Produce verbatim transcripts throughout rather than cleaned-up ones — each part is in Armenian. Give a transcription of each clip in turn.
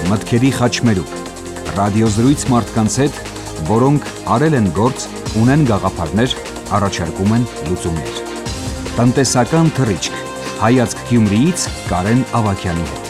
Մտքերի խաչմերուկ, ռադիոզրույց մարդկանց հետ, որոնք արել են գործ, ունեն գաղափարներ, առաջարկում են լուծումներ։ Տնտեսական թռիչք, հայացք Գյումրիից Կարեն Ավագյանի հետ։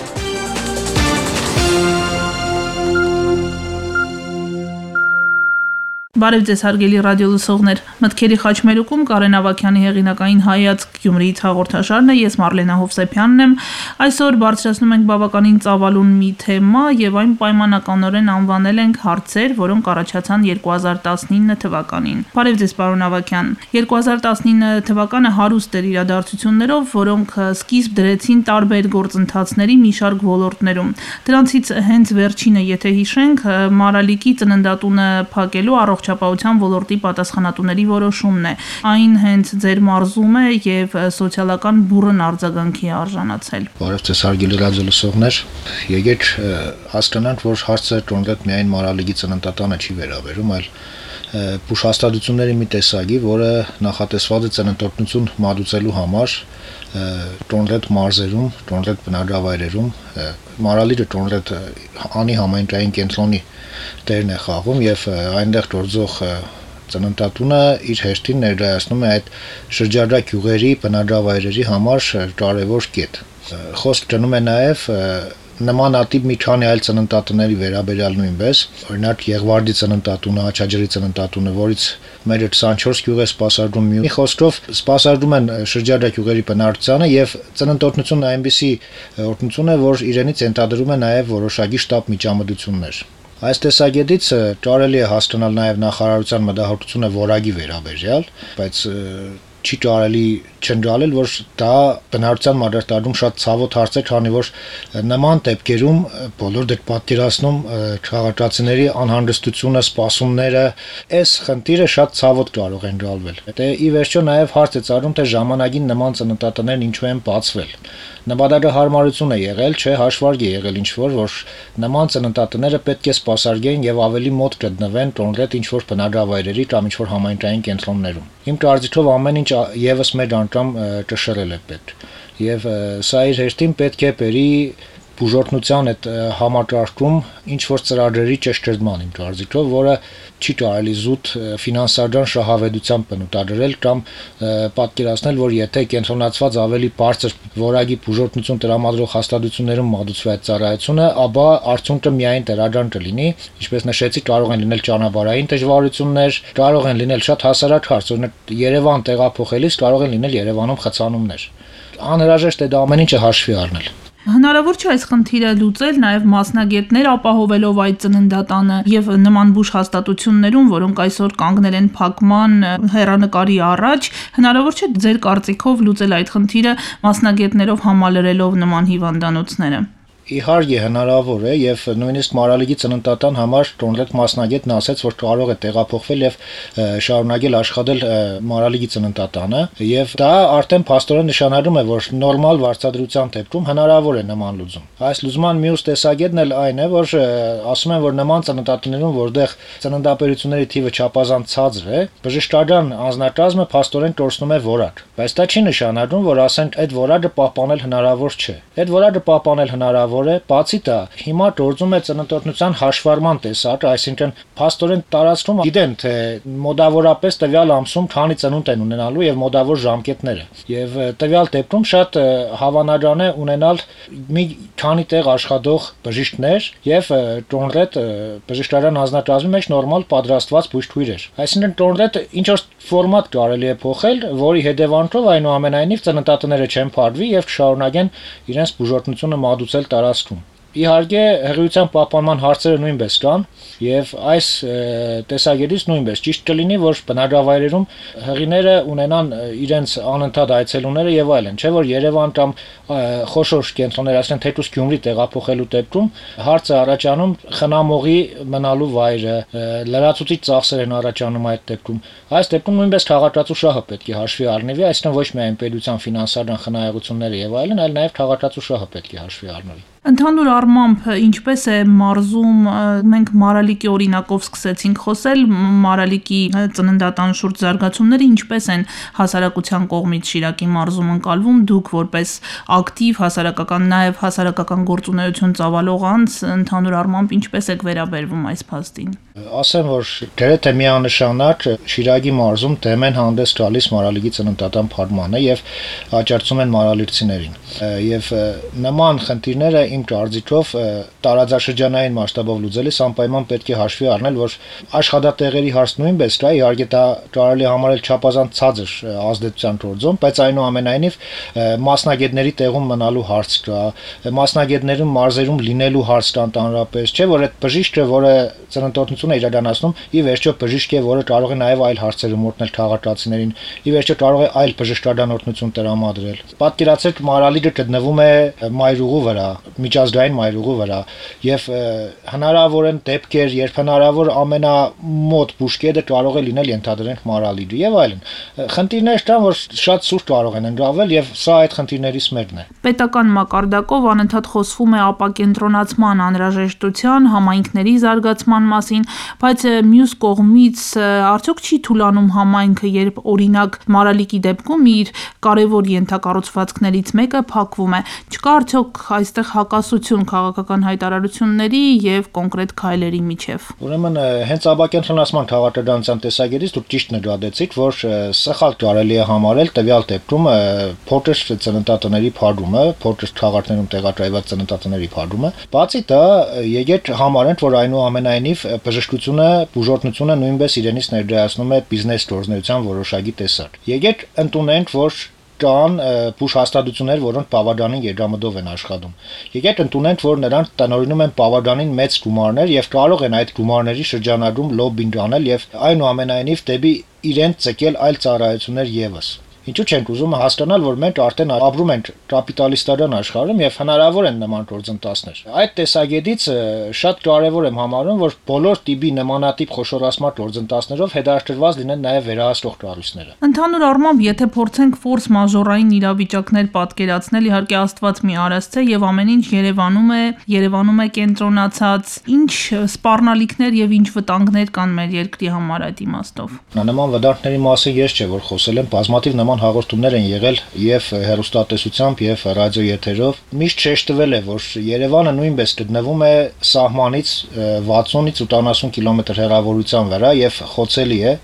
Բարև ձեզ հարգելի ռադիոլսողներ, մտքերի խաչմերուկում Կարեն Ավագյանի հեղինակային հայացք Գյումրիից հաղորդաշարն է, ես Մարլենա Հովսեփյանն եմ։ Այսօր բարձրացնում ենք բավականին ծավալուն մի թեմա եւ այն պայմանականորեն անվանել ենք հարցեր, որոնք առաջացան երկու հազար տասնինը թվականին։ Բարև ձեզ պարոն Ավագյան։ երկու հազար տասնինը թվականը հարուստ էր իրադարձություններով, որոնք սկիզբ դրեցին տարբեր գործընթացների մի շարք ոլորտներում։ Դրանցից հենց վերջինը, եթե հիշենք, Մարալիկի ծննդատունը փակելու առողջ Չափահության ոլորտի պատասխանատուների որոշումն է։ Այն հենց ձեր մարզում է եւ սոցիալական բուռն արձագանքի արժանացել։ Բարև ձեզ հարգելի ռադիոլսողներ, եկեք հասկանանք, որ հարցը կոնկրետ միայն Մարալիկի ծննդատանը չի վերաբերում, այլ բուժհաստատությունների մի տեսակի, որը նախատեսված է ծննդօրհնություն մատուցելու համար կոնկրետ մարզերում, կոնկրետ բնակավայրերում, Մարալիկը կոնկրետ անի համայնքային կենտրոնի դերն է խաղում եւ այնտեղ գործող ծննդատունը իր հերթին ներկայացնում է այդ շրջակա գյուղերի բնակավայրերի համար կարևոր կետ։ Խոսք գնում է նաեւ նմանատիպ մի քանի այլ ծննդատների վերաբերյալ նույնպես, օրինակ Եղվարդի ծննդատունը, Աչաջրի ծննդատունը, որից մեր քսանչորս գյուղ է սպասարկում։ Մի խոսքով սպասարկում են շրջակա գյուղերի բնակչությանը եւ ծննդօրհնությունն այնպիսի օրհնություն է, որ իրենից ենթադրում է նաեւ որոշակի շտապ միջամտություններ։ Այս տեսակետից կարելի է հասկանալ նաև նախարարության մտահոգությունը որակի վերաբերյալ, բայց չի կարելի չընկալել, որ դա բնակչության մակարդակում շատ ցավոտ հարց է, քանի որ նման դեպքերում բոլոր դեպք պատկերացնում քաղաքացիների անհանգստությունը, սպասումները, այս խնդիրը շատ ցավոտ կարող է ընկալվել։ Դե ի վերջո նաև հարց է ծառում, թե ժամանակին նման ծննդատներն ինչու են բացվել։ Նպատակը հարմարություն է եղել, չէ, հաշվարկ է եղել ինչ-որ, որ նման ծննդատները պետք է սպասարկեն եւ ավելի մոտ գտնվեն կոնկրետ ինչ-որ բնակավայրերի կամ ինչ-որ համայնքային կենտրոններում։ Իմ կարծիքով ամեն ինչ եւս մեկ անգամ ճշրել է պետք։ Եվ սա իր հերթին պետք է բերի բուժօրհնության այդ համակարգում ինչ-որ ծրագրերի ճշգրտման, իմ կարծիքով, որը չի կարելի զուտ ֆինանսական շահավետությամբ բնութագրել կամ պատկերացնել, որ եթե կենտրոնացված ավելի բարձր որակի բուժօրհնություն տրամադրող հաստատություններում մատուցվի այդ ծառայությունը, ապա արդյունքը միայն դրական կլինի, ինչպես նշեցի, կարող են լինել ճանապարհային դժվարություններ, կարող են լինել շատ հասարակ հարց, օրինակ Երևան տեղափոխելիս կարող են լինել Երևանում խցանումներ։ Անհրաժեշտ է դա ամեն ինչը հաշվի առնել։ Հնարավոր չէ այս խնդիրը լուծել նաև մասնագետներ ապահովելով այդ ծննդատանը եւ նման բուժ հաստատություններում, որոնք այսօր կանգնել են փակման հեռանկարի առաջ, հնարավոր չէ ձեր կարծիքով լուծել այդ խնդիրը մասնագետներով համալրելով նման հիվանդանոցները։ Իհարկե հնարավոր է եւ նույնիսկ Մարալիկի ծննդատան համար կոնկրետ մասնագետն ասաց, որ կարող է տեղափոխվել եւ շարունակել աշխատել Մարալիկի ծննդատանը եւ դա արդեն փաստորեն նշանակում է, որ նորմալ վարձատրության դեպքում հնարավոր է նման լուծում։ Այս լուծման մյուս տեսակետն էլ այն է, որ ասում են, որ նման ծննդատներում, որտեղ ծննդաբերությունների թիվը չափազանց ցածր է, բժշկական անձնակազմը փաստորեն կորցնում է որակ։ Բայց դա չի նշանակում, որ ասենք այդ որակը պահպանել հնարավոր չէ։ Այդ որակը պահպանել հնարավոր է, բացի դա, հիմա գործում է ծննդօրհնության հաշվառման տեսակ, այսինքն փաստորեն տարածքում գիտեն, թե մոտավորապես տվյալ ամսում քանի ծնունդ են ունենալու եւ մոտավոր ժամկետները։ Եվ տվյալ դեպքում շատ հավանական է ունենալ մի քանի տեղ աշխատող բժիշկներ եւ կոնկրետ բժշկական անձնակազմի մեջ նորմալ պատրաստված բուժքույրեր։ Այսինքն կոնկրետ ինչ որ ֆորմատ կարելի է փոխել, որի հետևանքով այնուամենայնիվ ծննդատները չեն փակվի եւ կշարունակեն իրենց բուժօրհնությունը մատուցել տարածքում։ Իհարկե հղիության պահպանման հարցերը նույնպես կան եւ այս տեսակետից նույնպես ճիշտ կլինի, որ բնակավայրերում հղիները ունենան իրենց անընդհատ այցելուները եւ այլն, չէ՞ որ Երևան կամ խոշոր կենտրոններ, այսինքն թեկուզ Գյումրի տեղափոխելու դեպքում հարցը առաջանում խնամողի մնալու վայրը, լրացուցիչ ծախսեր են առաջանում այդ դեպքում։ Այս դեպքում նույնպես քաղաքացու շահը պետք է հաշվի առնվի, այսինքն ոչ միայն պետության ֆինանսական խնայողությունները եւ այլն, այլ նաեւ քաղաքացու շահը պետք է հաշվի առնվի։ Ընդհանուր առմամբ ինչպես է մարզում, մենք Մարալիկի օրինակով սկսեցինք խոսել, Մարալիկի ծննդատան շուրջ զարգացումները ինչպես են հասարակության կողմից Շիրակի մարզում ընկալվում, դուք որպես ակտիվ հասարակական, նաև հասարակական գործունեություն ծավալող անձ, ընդհանուր առմամբ ինչպես եք վերաբերվում այս փաստին։ Ասեմ, որ գրեթե միանշանակ Շիրակի մարզում դեմ են հանդես գալիս Մարալիկի ծննդատան փարմանը եւ աջակցում են մարալիցիներին։ Եվ նման խնդիրները իմ կարծիքով տարածաշրջանային մասշտաբով լուծելիս անպայման պետք է հաշվի առնել, որ աշխատատեղերի հարց նույնպես կա, իհարկե դա կարելի համարել չափազանց ցածր ազդեցության գործում, բայց այնուամենայնիվ մասնագետների տեղում մնալու հարց կա, մասնագետներում մարզերում լինելու հարց կա ընդհանրապես, չէ՞ որ այդ բժիշկը, որը ծննդոտություն է իրականացնում, ի վերջո բժիշկ է, որը կարող է նաև այլ հարցերում օրհնել քաղաքացիներին, ի վերջո կարող է այլ բժշկական օրհնություն տրամադրել։ Պատկերացրեք, Մարալիկը գտնվում է մայրուղու վրա, միջազգային մայրուղու վրա, եւ հնարավոր են դեպքեր, երբ հնարավոր ամենամոտ բուժկետը կարող է լինել ենթադրենք Մարալիկը եւ այլն։ Խնդիրներ կան, որ շատ սուր կարող են ընկալվել եւ սա այդ խնդիրներից մեկն է։ Պետական մակարդակով անընդհատ խոսվում է ապակենտրոնացման անհրաժեշտության, համայնքների զարգացման մասին, բայց մյուս կողմից արդյոք չի թուլանում համայնքը, երբ օրինակ Մարալիկի դեպքում իր կարևոր ենթակառուցվածքներից մեկը փակվում է։ Չկա արդյոք այստեղ հակասություն քաղաքական հայտարարությունների եւ կոնկրետ քայլերի միջև։ Ուրեմն հենց ապակենտրոնացման քաղաքականության տեսակետից դուք ճիշտ նկատեցիք, որ սխալ կարելի է համարել տվյալ դեպքում փոքր ծննդատների փակումը, փոքր քաղաքներում տեղակայված ծննդատների փակումը։ Բացի դա, եկեք համարենք, որ այնուամենայնիվ բժշկությունը, բուժօրհնությունը նույնպես իրենից ներկայացնում է բիզնես գործունեության որոշակի տեսակ։ Եկեք ընդունենք, որ կան բուժհաստատություններ, որոնք բավականին երկամտով են աշխատում։ Եկեք ընդունենք, որ նրանք տնօրինում են բավականին մեծ գումարներ եւ կարող են այդ գումարների շրջանակում լոբինգ անել եւ այնուամենայնիվ դեպի իրենց ցկել այլ ծառայություններ եւս։ Ինչու չենք ուզում հասկանալ, որ մենք արդեն ապրում ենք կապիտալիստական աշխարհում եւ հնարավոր են նման գործընթացներ։ Այդ տեսակետից շատ կարեւոր եմ համարում, որ բոլոր տիպի նմանատիպ խոշորացման գործընթացներով հետաքրքրված լինեն նաեւ վերահսկող կառույցները։ Ընդհանուր առմամբ, եթե փորձենք ֆորս մաժորային իրավիճակներ պատկերացնել, իհարկե Աստված մի արած է եւ ամեն ինչ Երևանում է, Երևանում է կենտրոնացած, ինչ սպառնալիքներ եւ ինչ վտանգներ կան մեր երկրի համար այդ իմաստով։ Նման վտանգների մասին ես չէ, որ խոսել եմ, բազմաթիվ նման հաղորդումներ են եղել եւ հեռուստատեսությամբ եւ ռադիոեթերով։ Միշտ շեշտվել է, որ Երևանը նույնպես գտնվում է սահմանից վաթսունից ութանասուն կիլոմետր հեռավորության վրա եւ խոցելի է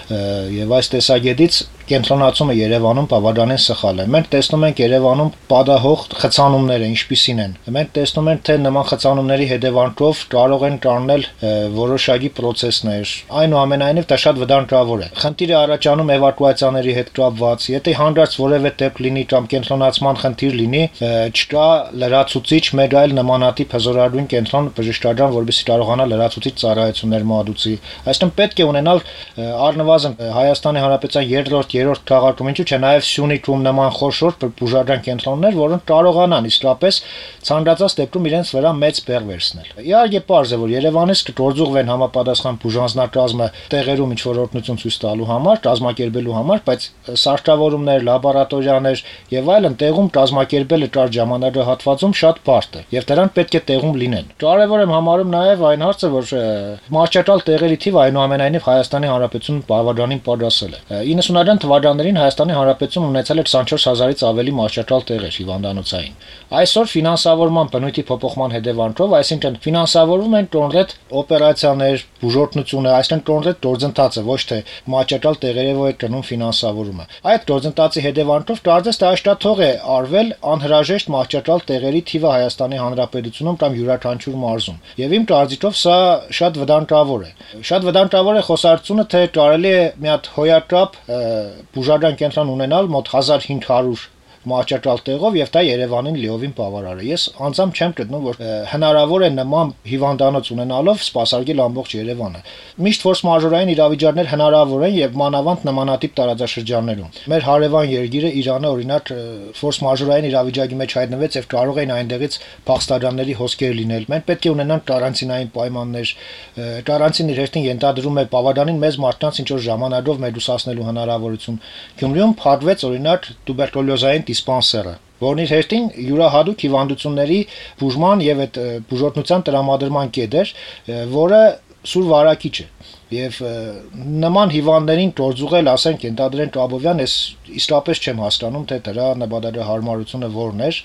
եւ այս տեսակետից կենտրոնացումը Երևանում բավականին սխալ է։ Մենք տեսնում ենք Երևանում պատահող խցանումները ինչպիսին են։ Մենք տեսնում ենք, թե նման խցանումների հետևանքով կարող են կառնել որոշակի process-ներ։ Այնուամենայնիվ դա շատ վտանգավոր է։ Խնդիրը առաջանում էվակուացիաների հետ կապված, եթե հանդարտ որևէ դեպք լինի կամ կենտրոնացման խնդիր լինի, չկա լրացուցիչ մեկ այլ նմանատիպ հզորագույն կենտրոն բժշկական, որովհետեւ կարողանա լրացուցիչ ծառայություններ մատուցի։ Այսինքն պետք է ունենալ առնվազն Հայաստանի Հանրապետության երրորդ երրորդ քաղաքում, ինչու՞ չէ նաև Սյունիքում նման խոշոր բուժական կենտրոններ, որոնք կարողանան իսկապես ցանկացած դեպքում իրենց վրա մեծ բեռ վերցնել։ Իհարկե պարզ է, որ Երևանից կգործուղվեն համապատասխան բուժանձնակազմը տեղերում ինչ-որ օրհնություն ցույց տալու համար, կազմակերպելու համար, բայց սարքավորումներ, լաբորատորիաներ եւ այլն տեղում կազմակերպելը կար ժամանակահատվածում շատ բարդ է եւ դրանք պետք է տեղում լինեն։ Կարևոր եմ համարում նաեւ այն հարցը, որ մարշչատալ տեղերի թիվը այնուամենայնիվ Հայաստանի Հանրապետությունում բավականին պակասել է։ իննսունական թվականներին Հայաստանի Հանրապետությունում ունեցել էր քսանչորս հազարից ավելի մարշչատալ տեղեր հիվանդանոցային։ Այսօր ֆինանսավորման բնույթի փոփոխման հետևանքով, այսինքն ֆինանսավորվում են կոնկրետ օպերացիաներ, բուժօրհնությունը, այսինքն կոնկրետ գործընթացը, ոչ թե մարշչատալ տեղերով է գնում ֆինանսավորումը։ Այդ գործընթացի հետևանքով կարծես թե աշտաթող է արվել անհրաժեշտ մարշչատալ տեղերի թիվը Հայաստանի Հանրապետությունում կամ յուրաքանչյուր մարզում։ Եվ իմ կարծիքով սա շատ վտանգավոր է։ Շատ վտանգավոր է խոսակցությունը, թե կարելի է մի հատ հոյակապ բուժական կենտրոն ունենալ մոտ հազար հինգ հարյուր մարշչատալ տեղով եւ դա Երևանին լիովին բավարար է։ Ես անձամբ չեմ գտնում, որ հնարավոր է նման հիվանդանոց ունենալով սպասարկել ամբողջ Երևանը։ Միշտ ֆորս մաժորային իրավիճակներ հնարավոր են եւ մանավանդ նմանատիպ տարածաշրջաններում։ Մեր հարևան երկիրը Իրանը օրինակ ֆորս մաժորային իրավիճակի մեջ հայտնվեց եւ կարող էին այնտեղից փախստականների հոսքեր լինել։ Մենք պետք է ունենանք կարանտինային պայմաններ։ Կարանտինի հերթին ենթադրում է բավականին մեծ մարդկանց ինչ որ ժամանակով մեդուսացնելու հնարավորություն։ Գյումրիում փակվեց օրինակ տուբերկուլոզային դիսպանսերը։ որն իր հերթին յուրահատուկ հիվանդությունների բուժման եւ այդ բուժօրհնության տրամադրման կետ էր, որը սուր վարակիչ է։ Եվ նման հիվանդներին գործուղել, ասենք, ենթադրենք ապովյան, ես իսկապես չեմ հասկանում, թե դրա նպատակը հարմարությունը որն էր,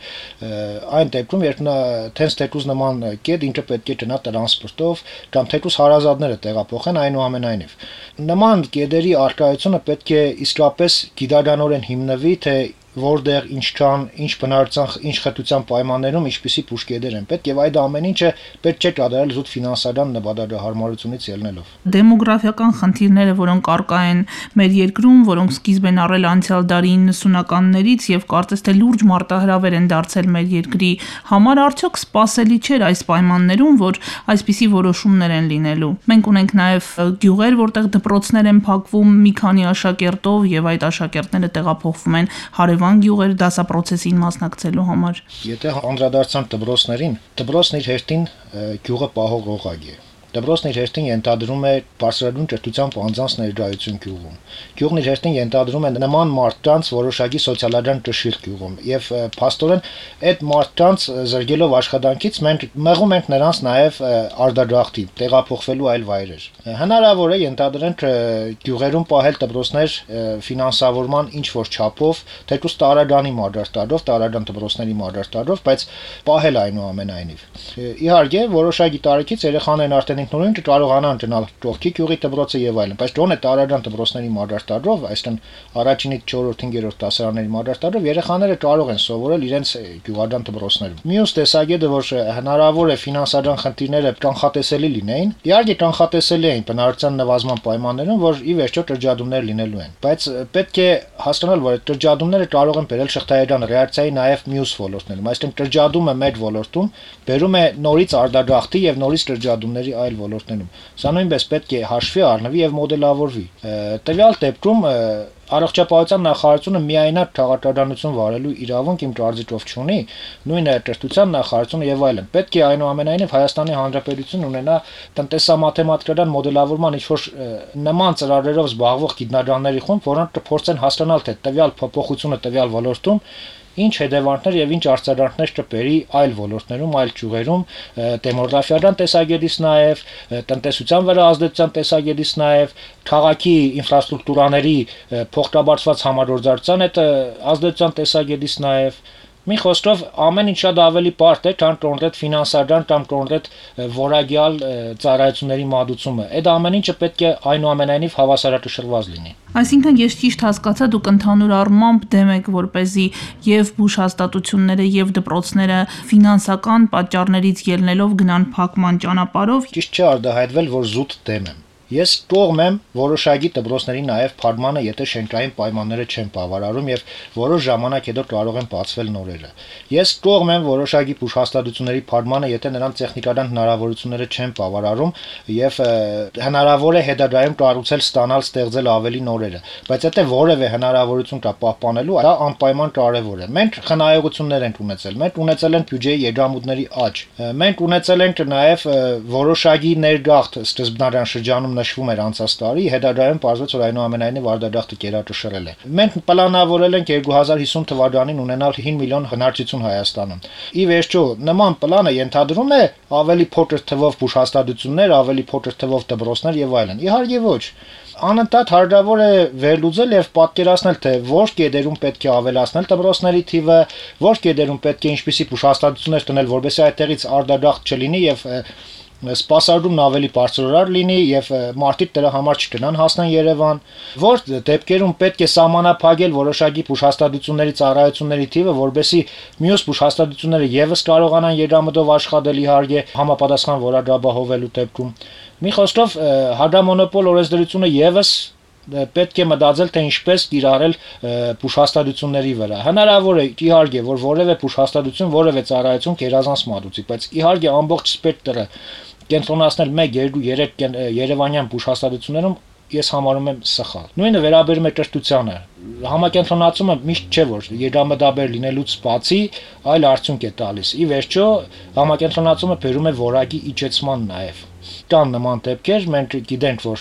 այն դեպքում, երբ նա թենց թեկուզ նման կետ, ինչը պետք է գնա տրանսպորտով կամ թեկուզ հարազատները տեղափոխեն, այնուամենայնիվ։ Նման կետերի արկայությունը պետք է իսկապես գիտականորեն հիմնվի, թե որտեղ ինչքան, ինչ բնարարության, ինչ խտության պայմաններում ինչպիսի բուժկետեր են պետք եւ այդ ամեն ինչը պետք չէ կատարել զուտ ֆինանսական նպատակահարմարությունից ելնելով։ Դեմոգրաֆիական խնդիրները, որոնք առկա են մեր երկրում, որոնք սկիզբ են առել անցյալ դարի իննսունականներից եւ կարծես թե լուրջ մարտահրավեր են դարձել մեր երկրի համար, արդյոք սպասելի չէր այս պայմաններում, որ այսպիսի որոշումներ են լինելու։ Մենք ունենք նաեւ գյուղեր, որտեղ դպրոցներ են փակվում մի քանի աշակերտով եւ այդ աշակերտները տեղափոխվում են հարևան գյուղեր դասապրոցեսին մասնակցելու համար։ Եթե անդրադարձան դպրոցներին, դպրոցն իր հերթին գյուղը պահող օղակ է։ Դպրոցն իր հերթին ենթադրում է բարձրագույն կրթությամբ անձանց ներկայություն գյուղում։ Գյուղն իր հերթին ենթադրում է նման մարդկանց որոշակի սոցիալական ճշիռ գյուղում եւ փաստորեն այդ մարդկանց զրկելով աշխատանքից մենք մեղում ենք նրանց նաեւ արդարախտի տեղափոխվելու այլ վայրեր։ Հնարավոր է ենթադրենք գյուղերում պահել դպրոցներ ֆինանսավորման ինչ որ չափով, թեկուզ տարագանի մադարտարով, տարագան դպրոցների մադարտարով, բայց պահել այնուամենայնիվ։ Իհարկե, որոշակի տարիքից երեխաներն արդեն նույն կարողանան գնալ ճողքի գյուղի դպրոցը եւ այլն, բայց դոնե տարագան դպրոցների մադարտարով, այսինքն առաջինից չորրորդ հինգերորդ դասարանների մադարտարով երեխաները կարող են սովորել իրենց գյուղական դպրոցներում։ Մյուս տեսակետը, որ հնարավոր է ֆինանսական խնդիրները կանխատեսելի լինեին, իհարկե կանխատեսելի էին բնարարության նվազման պայմաններում, որ ի վերջո տրճադումներ լինելու են, բայց պետք է հասկանալ, որ այդ տրճադումները կարող են բերել շղթայական ռեակցիայի նաեւ մյուս ոլորտներում, այսինքն տրճադումը մեր ոլորտում բերում է նորից արդարախտի եւ նորից տրճադումների այլ ոլորտներում։ Սա նույնպես պետք է հաշվի առնվի եւ մոդելավորվի։ Տվյալ դեպքում առողջապահության նախարարությունը միայնակ քաղաքականություն վարելու իրավունք իմ կարծիքով չունի, նույնը տրտության նախարարությունը եւ այլն։ Պետք է այնուամենայնիվ Հայաստանի Հանրապետությունն ունենա տնտեսամաթեմատիկական մոդելավորման ինչ-որ նման ծրագրերով զբաղվող գիտնականների խումբ, որոնք կփորձեն հասկանալ, թե տվյալ փոփոխությունը տվյալ ոլորտում ինչ հետևանքներ եւ ինչ արձագանքներ կբերի այլ ոլորտներում, այլ ճյուղերում, դեմոգրաֆիական տեսակետից նաեւ, տնտեսության վրա ազդեցության տեսակետից նաեւ, քաղաքի ինֆրաստրուկտուրաների փոխկապակցված համագործակցության հետ ազդեցության տեսակետից նաեւ։ Մի խոսքով ամեն ինչ շատ ավելի բարդ է, քան կոնկրետ ֆինանսական կամ կոնկրետ որակյալ ծառայությունների մատուցումը։ Այդ ամեն ինչը պետք է այնուամենայնիվ հավասարակշռված լինի։ Այսինքն ես ճիշտ հասկացա, դուք ընդհանուր առմամբ դեմ եք, որպեսզի եւ բուժհաստատությունները եւ դպրոցները ֆինանսական պատճառներից ելնելով գնան փակման ճանապարհով։ Ճիշտ չէ արտահայտվել, որ զուտ դեմ եմ։ Ես կողմ եմ որոշակի դպրոցների նաև փակմանը, եթե շենքային պայմանները չեն բավարարում եւ որոշ ժամանակ հետո կարող են բացվել նորերը։ Ես կողմ եմ որոշակի բուժհաստատությունների փակմանը, եթե նրանց տեխնիկական հնարավորությունները չեն բավարարում եւ հնարավոր է հետագայում կառուցել, ստանալ, ստեղծել ավելի նորերը։ Բայց եթե որևէ հնարավորություն կա պահպանելու, դա անպայման կարեւոր է։ Մենք խնայողություններ ենք ունեցել, մենք ունեցել ենք բյուջեի եկամուտների աճ։ Մենք ունեցել ենք նաև որոշակի ներգաղթ սկզբնական շրջանում նշվում էր անցած տարի, հետագայում պարզվեց, որ այնուամենայնիվ արդարախտը կերակշռել է։ Մենք պլանավորել ենք երկու հազար հիսուն թվականին ունենալ հինգ միլիոն հնարժություն Հայաստանում։ Ի վերջո, նման պլանը ենթադրում է ավելի փոքր թվով բուժհաստատություններ, ավելի փոքր թվով դպրոցներ եւ այլն։ Իհարկե ոչ։ Անընդհատ հարկավոր է վերլուծել եւ պատկերացնել, թե որ կետերում պետք է ավելացնել դպրոցների թիվը, որ կետերում պետք է ինչպիսի բուժհաստատություններ տնել, որովհետեւ այդտեղից արդարախտ չլինի եւ սպասարկումն ավելի բարձրորար լինի եւ մարդիկ դրա համար չգնան հասնեն Երևան, որ դեպքերում պետք է սահմանափակել որոշակի բուժհաստատությունների ծառայությունների թիվը, որբեսի մյուս բուժհաստատությունները եւս կարողանան եկամտով աշխատել իհարկե համապատասխան որակաբահովելու դեպքում։ Մի խոսքով հադրամոնոպոլ օրենսդրությունը եւս պետք է մտածել, թե ինչպես կիրառել բուժհաստատությունների վրա։ Հնարավոր է իհարկե, որ որևէ բուժհաստատություն, որևէ ծառայություն գերազանց մատուցի, բայց իհարկե ամբողջ սպեկտրը կենտրոնացնել մեկ, երկու, երեք երևանյան բուժհաստատություններում ես համարում եմ սխալ։ Նույնը վերաբերում է կրթությանը։ Համակենտրոնացումը միշտ չէ, որ եկամտաբեր լինելուց բացի այլ արդյունք է տալիս։ Ի վերջո, համակենտրոնացումը բերում է որակի իջեցման նաև։ Կան նման դեպքեր, մենք գիտենք, որ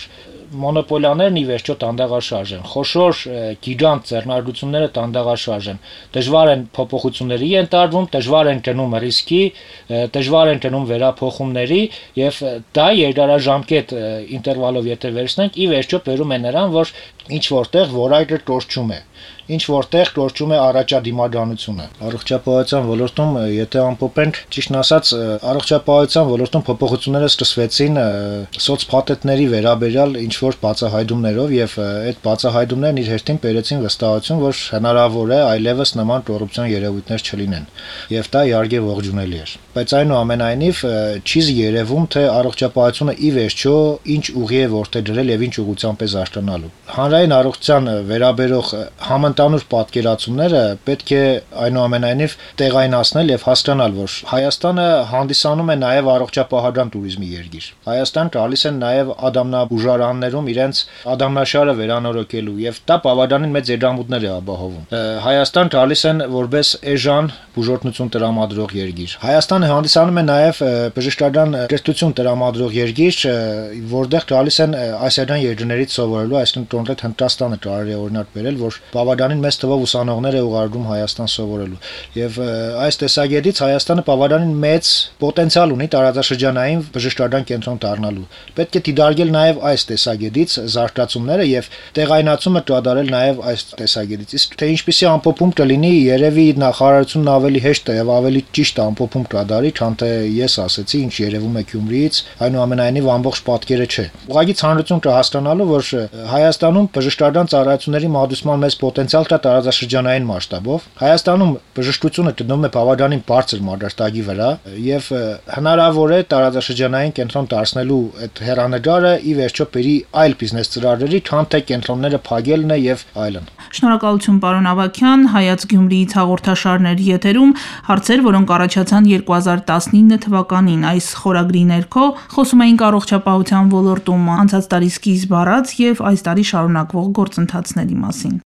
մոնոպոլիաներն ի վերջո տանդաղաշարժ են, խոշոր գիգանտ ձեռնարկությունները տանդաղաշարժ են, դժվար են փոփոխությունների ենթարկվում, դժվար են գնում ռիսկի, դժվար են գնում վերափոխումների եւ դա երկարաժամկետ ինտերվալով եթե վերցնենք, ի վերջո բերում է նրան, որ ինչ որտեղ որակը կորչում է, ինչ որտեղ կորչում է առաջադիմադրությունը։ Առողջապահության ոլորտում, եթե ամփոփենք, ճիշտն ասած, առողջապահության ոլորտում փոփոխությունները սկսվեցին սոցփաթեթների վերաբերյալ ինչ որ բացահայտումներով եւ այդ բացահայտումներն իր հերթին բերեցին վստահություն, որ հնարավոր է այլևս նման կոռուպցիոն երևույթներ չլինեն եւ դա իհարկե ողջունելի էր։ Բայց այնուամենայնիվ չի երևում, թե առողջապահությունը ի վերջո ինչ ուղի է որդեգրել եւ ինչ ուղղությամբ է զարգանալու։ Հանրային առողջության վերաբերող համընդհանուր պատկերացումները պետք է այնուամենայնիվ տեղայնացնել եւ հասկանալ, որ Հայաստանը հանդիսանում է նաեւ առողջապահական туриզմի երկիր։ Հայաստան գալիս են նաեւ ադամնաբուժարաններում իրենց ադամնաշարը վերանորոգելու եւ դա բավականին մեծ երդամուտներ է ապահովում։ Հայաստան գալիս են որպես էժան բուժօգնություն տրամադրող երկիր։ Հայաստանը հանդիսանում է նաեւ բժշկական կրթություն տրամադրող երկիր, որտեղ գալիս են ասիական երկրներից սովորելու, այսինքն կոնկրետ Հնդկաստանը կարելի է օրինակ բերել, որ բավականին մեծ թվով ուսանողներ է ուղարկում Հայաստան սովորելու։ Եվ այս տեսակետից Հայաստանը բավականին մեծ պոտենցիալ ունի տարածաշրջանային բժշկական կենտրոն դառնալու։ Պետք է դիտարկել նաև այս տեսակետից զարգացումները եւ տեղայնացումը կատարել նաև այս տեսակետից։ Իսկ թե ինչպիսի ամփոփում կլինի, երևի նախարարությունն ավելի հեշտ է եւ ավելի ճիշտ ամփոփում կատարի, քան թե ես ասեցի, ինչ երևում է Գյումրիից, այնուամենայնիվ ամբողջ պատկերը չէ։ Ուղղակի ցանրություն կհասկանալու, որ Հայաստանում բժշկական ծառայությունների մատուցման մեծ պոտենցիալ կա տարածաշրջանային մասշտաբով։ Հայաստանում բժշկությունը գտնվում է բավականին բարձր մակարդակի վրա եւ հնարավոր է տարածաշրջանային կենտրոն դարձնելու այդ հեռանկարը ի վերջո բերի այլ բիզնես ծրագրերի, քան թե կենտրոնները փակելն է եւ այլն։ Շնորհակալություն պարոն Ավագյան, Հայաց Գյումրիից հաղորդաշարներ եթերում հարցեր, որոնք առաջացան երկու հազար տասնինը թվականին այս խորագրի ներքո խոսում էինք առողջապահության ոլորտում անցած տարի սկիզբ առած եւ այս տարի շարունակվող գործընթացների մասին։